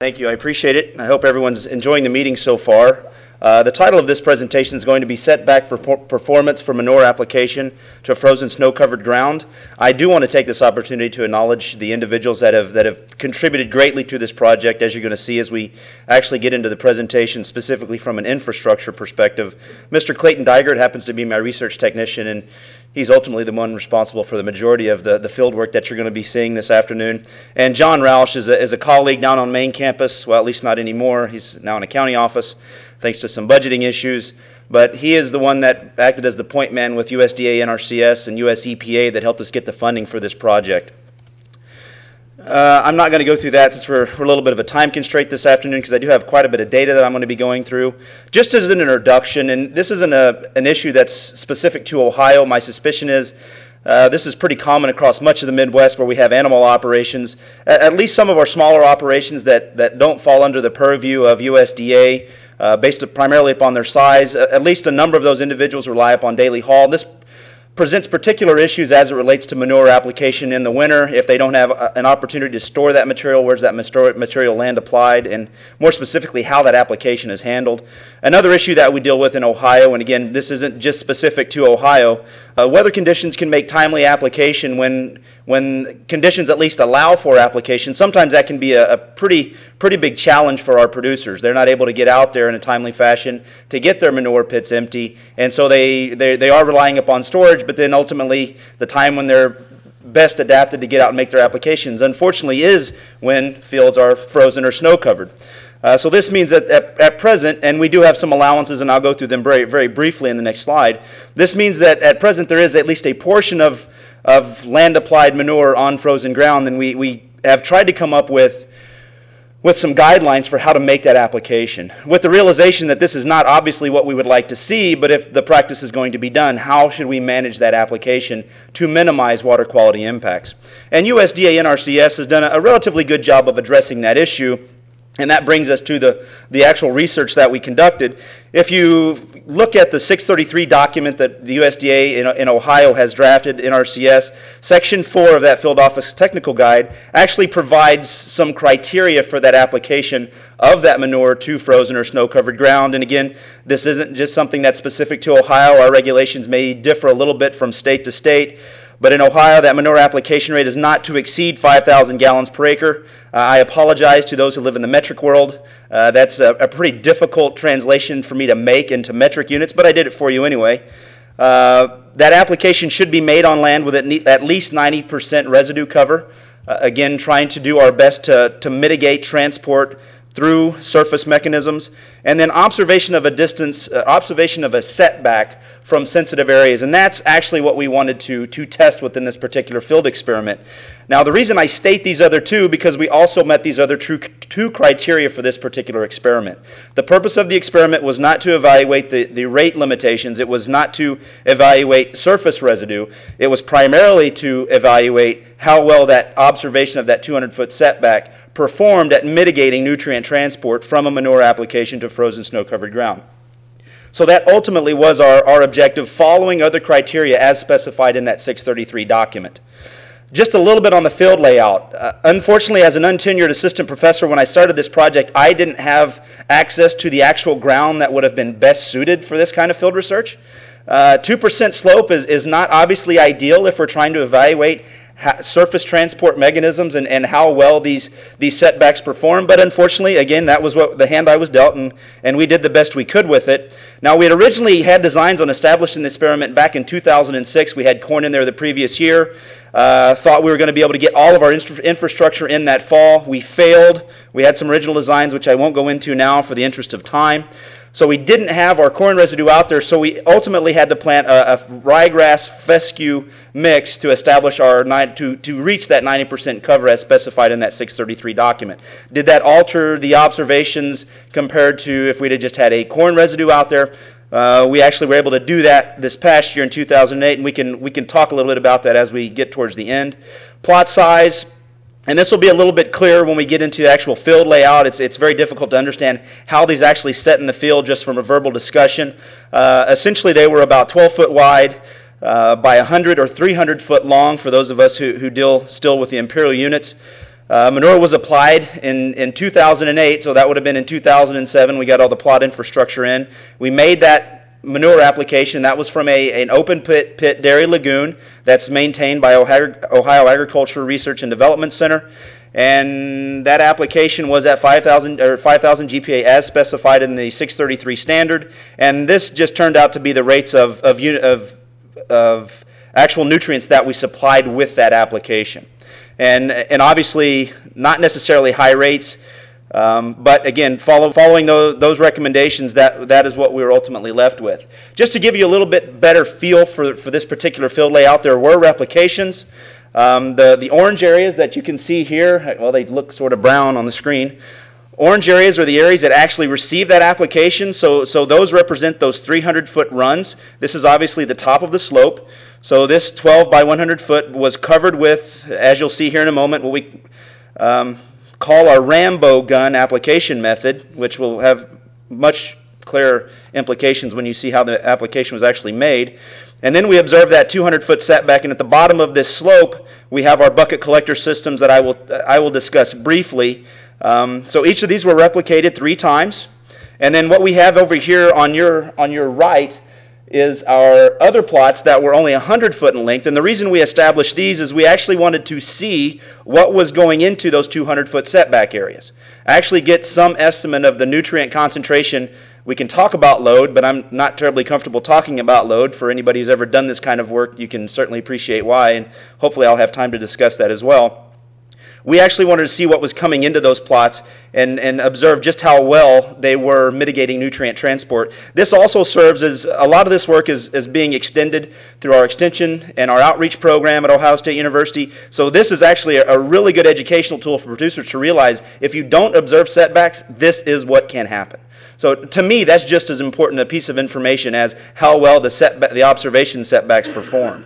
Thank you. I appreciate it. I hope everyone's enjoying the meeting so far. The title of this presentation is going to be Setback Performance for Manure Application to Frozen Snow-Covered Ground. I do want to take this opportunity to acknowledge the individuals that have contributed greatly to this project, as you're going to see as we actually get into the presentation, specifically from an infrastructure perspective. Mr. Clayton Digert happens to be my research technician, and he's ultimately the one responsible for the majority of the field work that you're going to be seeing this afternoon. And John Roush is a colleague down on main campus, well, at least not anymore. He's now in a county office, thanks to some budgeting issues. But he is the one that acted as the point man with USDA, NRCS, and US EPA that helped us get the funding for this project. I'm not going to go through that since we're a little bit of a time constraint this afternoon, because I do have quite a bit of data that I'm going to be going through. Just as an introduction, and this isn't an issue that's specific to Ohio, my suspicion is this is pretty common across much of the Midwest where we have animal operations, at least some of our smaller operations that don't fall under the purview of USDA, based primarily upon their size. At least a number of those individuals rely upon daily haul. This presents particular issues as it relates to manure application in the winter. If they don't have an opportunity to store that material, where's that material land applied, and more specifically how that application is handled. Another issue that we deal with in Ohio, and again, this isn't just specific to Ohio, weather conditions can make timely application when conditions at least allow for application. Sometimes that can be a pretty big challenge for our producers. They're not able to get out there in a timely fashion to get their manure pits empty, and so they are relying upon storage, but then ultimately the time when they're best adapted to get out and make their applications, unfortunately, is when fields are frozen or snow covered. So this means that at present, and we do have some allowances, and I'll go through them very, very briefly in the next slide, this means that at present there is at least a portion of land-applied manure on frozen ground, and we have tried to come up with some guidelines for how to make that application, with the realization that this is not obviously what we would like to see, but if the practice is going to be done, how should we manage that application to minimize water quality impacts? And USDA NRCS has done a relatively good job of addressing that issue. And that brings us to the actual research that we conducted. If you look at the 633 document that the USDA in Ohio has drafted, NRCS, Section 4 of that Field Office Technical Guide actually provides some criteria for that application of that manure to frozen or snow-covered ground. And again, this isn't just something that's specific to Ohio. Our regulations may differ a little bit from state to state. But in Ohio, that manure application rate is not to exceed 5,000 gallons per acre. I apologize to those who live in the metric world. That's a pretty difficult translation for me to make into metric units, but I did it for you anyway. That application should be made on land with at least 90% residue cover. Again, trying to do our best to mitigate transport through surface mechanisms, and then observation of a setback from sensitive areas. And that's actually what we wanted to test within this particular field experiment. Now, the reason I state these other two, because we also met these other two criteria for this particular experiment. The purpose of the experiment was not to evaluate the rate limitations. It was not to evaluate surface residue. It was primarily to evaluate how well that observation of that 200-foot setback performed at mitigating nutrient transport from a manure application to frozen snow-covered ground. So that ultimately was our objective, following other criteria as specified in that 633 document. Just a little bit on the field layout. Unfortunately, as an untenured assistant professor, when I started this project, I didn't have access to the actual ground that would have been best suited for this kind of field research. 2% slope is not obviously ideal if we're trying to evaluate surface transport mechanisms and how well these setbacks perform, but unfortunately, again, that was what the hand I was dealt, and we did the best we could with it. Now, we had originally had designs on establishing the experiment back in 2006. We had corn in there the previous year. Thought we were going to be able to get all of our infrastructure in that fall. We failed. We had some original designs, which I won't go into now for the interest of time. So we didn't have our corn residue out there, so we ultimately had to plant a ryegrass fescue mix to establish to reach that 90% cover as specified in that 633 document. Did that alter the observations compared to if we'd have just had a corn residue out there? We actually were able to do that this past year in 2008, and we can talk a little bit about that as we get towards the end. Plot size. And this will be a little bit clearer when we get into the actual field layout. It's very difficult to understand how these actually set in the field just from a verbal discussion. Essentially, they were about 12 foot wide by 100 or 300 foot long for those of us who deal still with the imperial units. Manure was applied in 2008, so that would have been in 2007. We got all the plot infrastructure in. We made that manure application. That was from an open pit dairy lagoon that's maintained by Ohio Agricultural Research and Development Center. And that application was at 5,000 GPA as specified in the 633 standard. And this just turned out to be the rates of actual nutrients that we supplied with that application. And obviously not necessarily high rates, but again, following those recommendations, that is what we were ultimately left with. Just to give you a little bit better feel for this particular field layout, there were replications. The orange areas that you can see here, well, they look sort of brown on the screen. Orange areas are the areas that actually received that application, so those represent those 300-foot runs. This is obviously the top of the slope. So this 12 by 100 foot was covered with, as you'll see here in a moment, what we call our Rambo gun application method, which will have much clearer implications when you see how the application was actually made. And then we observe that 200-foot setback, and at the bottom of this slope, we have our bucket collector systems that I will discuss briefly. So each of these were replicated 3 times. And then what we have over here on your right is our other plots that were only 100 foot in length. And the reason we established these is we actually wanted to see what was going into those 200-foot setback areas. Actually get some estimate of the nutrient concentration. We can talk about load, but I'm not terribly comfortable talking about load. For anybody who's ever done this kind of work, you can certainly appreciate why, and hopefully I'll have time to discuss that as well. We actually wanted to see what was coming into those plots and observe just how well they were mitigating nutrient transport. This also serves as, a lot of this work is being extended through our extension and our outreach program at Ohio State University. So this is actually a really good educational tool for producers to realize if you don't observe setbacks, this is what can happen. So to me, that's just as important a piece of information as how well the observation setbacks performed.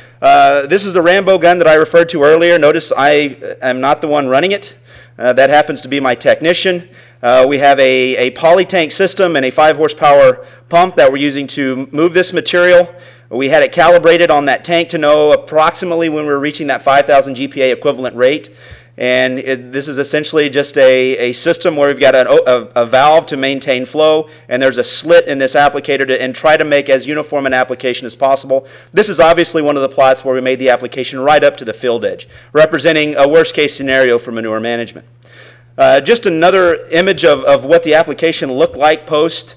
This is the Rambo gun that I referred to earlier. Notice I am not the one running it. That happens to be my technician. We have a poly tank system and a 5 horsepower pump that we're using to move this material. We had it calibrated on that tank to know approximately when we're reaching that 5,000 GPA equivalent rate. And this is essentially just a system where we've got a valve to maintain flow, and there's a slit in this applicator and try to make as uniform an application as possible. This is obviously one of the plots where we made the application right up to the field edge, representing a worst case scenario for manure management. Just another image of what the application looked like post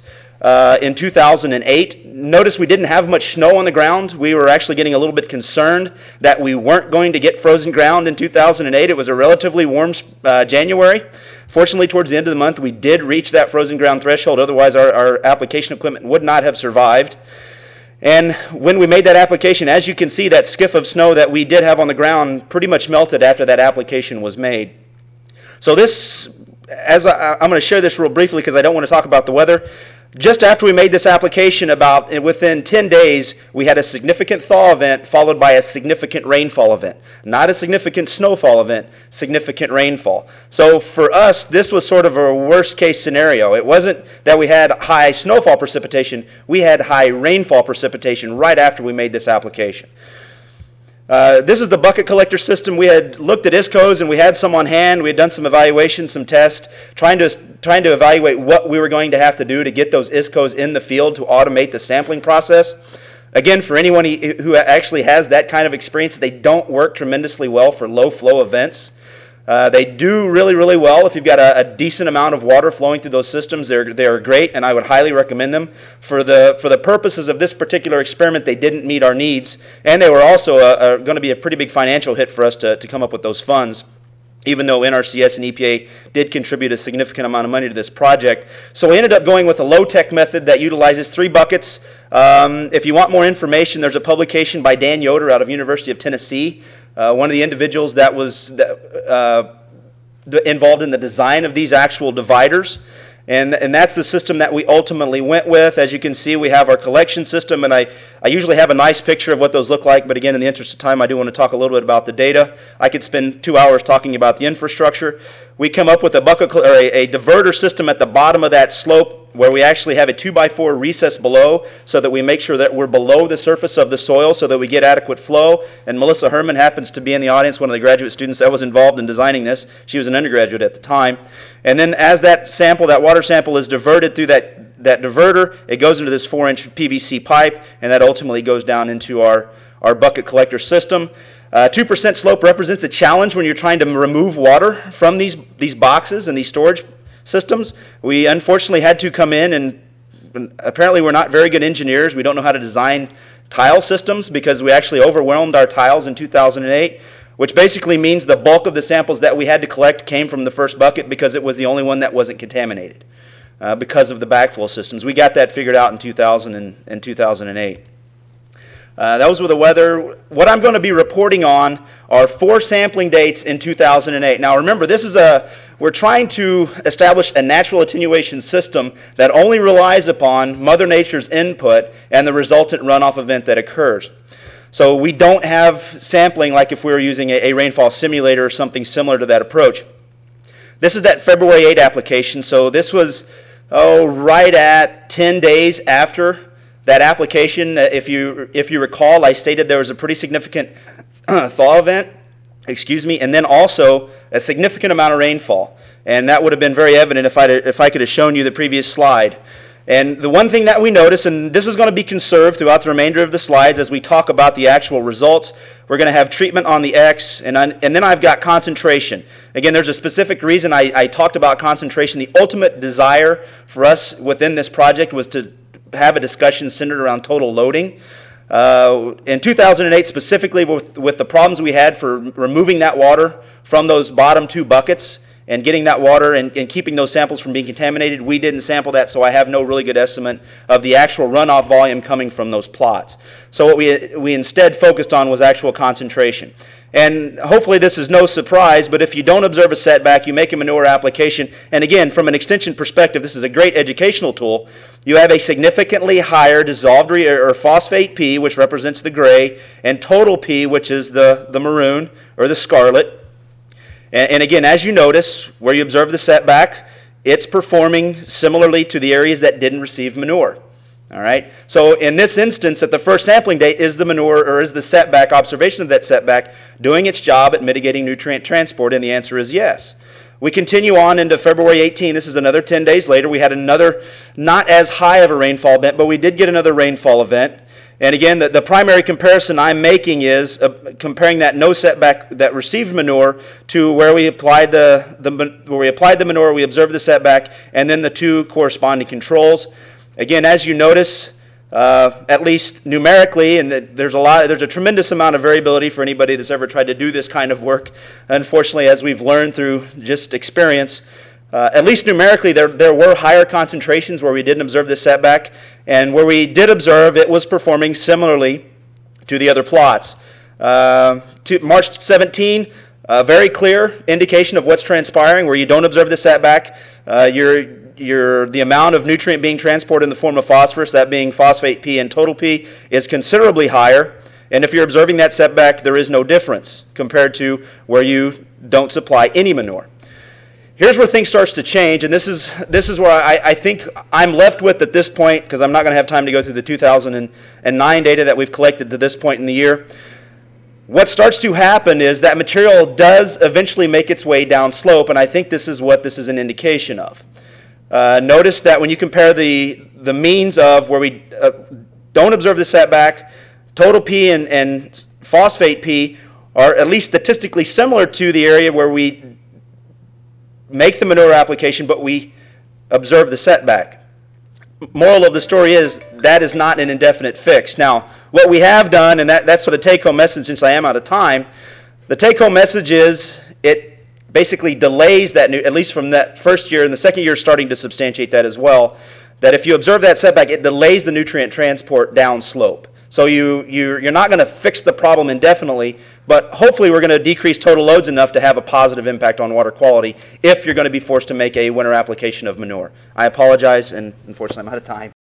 in 2008. Notice we didn't have much snow on the ground. We were actually getting a little bit concerned that we weren't going to get frozen ground in 2008. It was a relatively warm January. Fortunately, towards the end of the month, we did reach that frozen ground threshold. Otherwise, our application equipment would not have survived. And when we made that application, as you can see, that skiff of snow that we did have on the ground pretty much melted after that application was made. So this, I'm going to share this real briefly because I don't want to talk about the weather. Just after we made this application, within 10 days, we had a significant thaw event followed by a significant rainfall event. Not a significant snowfall event, significant rainfall. So for us, this was sort of a worst case scenario. It wasn't that we had high snowfall precipitation, we had high rainfall precipitation right after we made this application. This is the bucket collector system. We had looked at ISCOs and we had some on hand. We had done some evaluations, some tests, trying to evaluate what we were going to have to do to get those ISCOs in the field to automate the sampling process. Again, for anyone who actually has that kind of experience, they don't work tremendously well for low flow events. They do really, really well if you've got a decent amount of water flowing through those systems. They're great, and I would highly recommend them. For the purposes of this particular experiment, they didn't meet our needs, and they were also going to be a pretty big financial hit for us to come up with those funds, even though NRCS and EPA did contribute a significant amount of money to this project. So we ended up going with a low-tech method that utilizes 3 buckets. If you want more information, there's a publication by Dan Yoder out of University of Tennessee. One of the individuals that was involved in the design of these actual dividers. And that's the system that we ultimately went with. As you can see, we have our collection system, and I usually have a nice picture of what those look like, but again, in the interest of time, I do want to talk a little bit about the data. I could spend 2 hours talking about the infrastructure. We come up with a diverter system at the bottom of that slope where we actually have a 2x4 recess below so that we make sure that we're below the surface of the soil so that we get adequate flow. And Melissa Herman happens to be in the audience, one of the graduate students that was involved in designing this. She was an undergraduate at the time. And then as that water sample is diverted through that diverter, it goes into this 4-inch PVC pipe, and that ultimately goes down into our bucket collector system. 2% slope represents a challenge when you're trying to remove water from these boxes and these storage systems. We unfortunately had to come in, and apparently we're not very good engineers. We don't know how to design tile systems because we actually overwhelmed our tiles in 2008, which basically means the bulk of the samples that we had to collect came from the first bucket because it was the only one that wasn't contaminated because of the backflow systems. We got that figured out in 2000 and 2008. Those were the weather. What I'm going to be reporting on are 4 sampling dates in 2008. Now remember, we're trying to establish a natural attenuation system that only relies upon Mother Nature's input and the resultant runoff event that occurs. So we don't have sampling like if we were using a rainfall simulator or something similar to that approach. This is that February 8 application. So this was right at 10 days after that application. If you recall, I stated there was a pretty significant thaw event, and then also a significant amount of rainfall. And that would have been very evident if I could have shown you the previous slide. And the one thing that we notice, and this is going to be conserved throughout the remainder of the slides as we talk about the actual results, we're going to have treatment on the X, and then I've got concentration. Again, there's a specific reason I talked about concentration. The ultimate desire for us within this project was to have a discussion centered around total loading. In 2008 specifically, with the problems we had for removing that water from those bottom 2 buckets and getting that water and keeping those samples from being contaminated, we didn't sample that, so I have no really good estimate of the actual runoff volume coming from those plots. So what we instead focused on was actual concentration. And hopefully this is no surprise, but if you don't observe a setback, you make a manure application, and again, from an extension perspective, this is a great educational tool. You have a significantly higher dissolved or phosphate P, which represents the gray, and total P, which is the maroon or the scarlet. And again, as you notice, where you observe the setback, it's performing similarly to the areas that didn't receive manure. All right. So in this instance, at the first sampling date, is the manure or is the setback, observation of that setback, doing its job at mitigating nutrient transport? And the answer is yes. We continue on into February 18. This is another 10 days later. We had another not as high of a rainfall event, but we did get another rainfall event. And again, the primary comparison I'm making is comparing that no setback that received manure to where we applied the manure, we observed the setback, and then the 2 corresponding controls. Again, as you notice, at least numerically, and there's a tremendous amount of variability for anybody that's ever tried to do this kind of work. Unfortunately, as we've learned through just experience, at least numerically, there were higher concentrations where we didn't observe this setback, and where we did observe, it was performing similarly to the other plots. March 17, very clear indication of what's transpiring. Where you don't observe the setback, the amount of nutrient being transported in the form of phosphorus, that being phosphate P and total P, is considerably higher. And if you're observing that setback, there is no difference compared to where you don't supply any manure. Here's where things starts to change, and this is where I think I'm left with at this point, because I'm not going to have time to go through the 2009 data that we've collected to this point in the year. What starts to happen is that material does eventually make its way down slope, and I think this is what this is an indication of. Notice that when you compare the means of where we don't observe the setback, total P and phosphate P are at least statistically similar to the area where we make the manure application, but we observe the setback. Moral of the story is that is not an indefinite fix. Now, what we have done, and that's for the take-home message since I am out of time, the take-home message is it basically delays that, at least from that first year, and the second year is starting to substantiate that as well, that if you observe that setback, it delays the nutrient transport downslope. So you're not going to fix the problem indefinitely, but hopefully we're going to decrease total loads enough to have a positive impact on water quality if you're going to be forced to make a winter application of manure. I apologize, and unfortunately I'm out of time.